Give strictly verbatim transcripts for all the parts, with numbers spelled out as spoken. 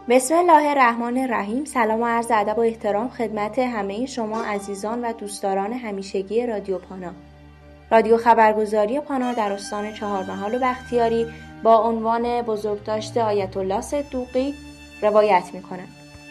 بسم الله الرحمن الرحیم. سلام و عرض ادب و احترام خدمت همه شما عزیزان و دوستداران همیشگی رادیو پانا. رادیو خبرگزاری پانا در استان چهارمحال و بختیاری با عنوان بزرگداشت آیت الله صدوقی روایت می‌کند.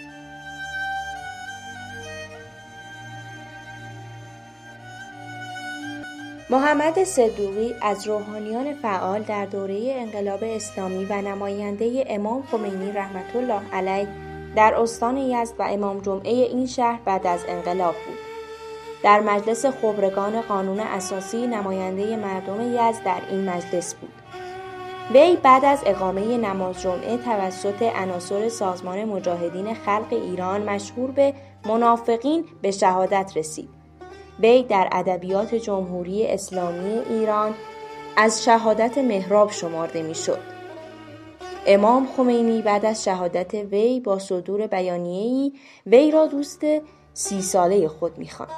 محمد صدوقی از روحانیان فعال در دوره انقلاب اسلامی و نماینده امام خمینی رحمت الله علیه در استان یزد و امام جمعه این شهر بعد از انقلاب بود. در مجلس خبرگان قانون اساسی نماینده مردم یزد در این مجلس بود. وی بعد از اقامه نماز جمعه توسط عناصر سازمان مجاهدین خلق ایران مشهور به منافقین به شهادت رسید. وی در ادبیات جمهوری اسلامی ایران از شهادت محراب شمرده میشد. امام خمینی بعد از شهادت وی با صدور بیانیه‌ای وی را دوست سی ساله خود می‌خواند.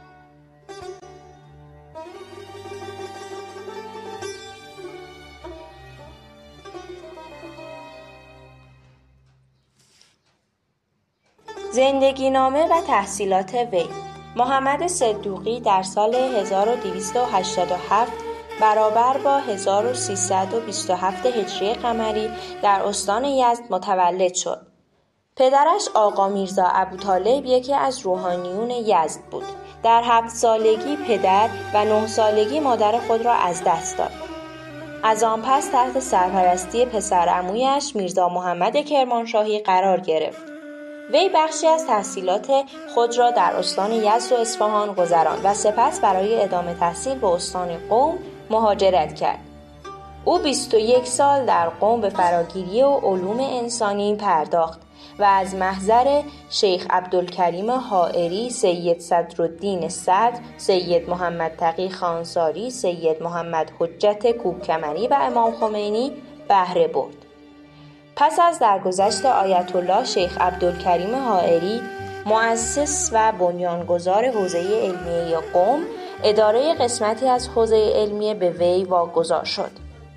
زندگی نامه و تحصیلات وی. محمد صدوقی در سال هزار و دویست و هشتاد و هفت برابر با هزار و سیصد و بیست و هفت هجری قمری در استان یزد متولد شد. پدرش آقا میرزا ابوطالب یکی از روحانیون یزد بود. در هفت سالگی پدر و نه سالگی مادر خود را از دست داد. از آن پس تحت سرپرستی پسرعمویش میرزا محمد کرمانشاهی قرار گرفت. وی بخشی از تحصیلات خود را در استان یزد و اصفهان گذراند و سپس برای ادامه تحصیل به استان قم مهاجرت کرد. او بیست و یک سال در قم به فراگیری و علوم انسانی پرداخت و از محضر شیخ عبدالکریم حائری، سید صدرالدین صدر، سید محمد تقی خانساری، سید محمد حجت کوهکمری و امام خمینی بهره برد. پس از درگذشت آیت الله شیخ عبدالکریم حائری، مؤسس و بنیانگذار حوزه علمیه قم، اداره قسمتی از حوزه علمیه به وی واگذار شد.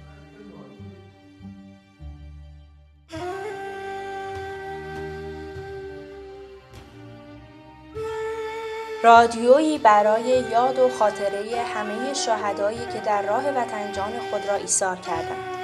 رادیویی برای یاد و خاطره همه شهدایی که در راه وطن جان خود را ایثار کردند.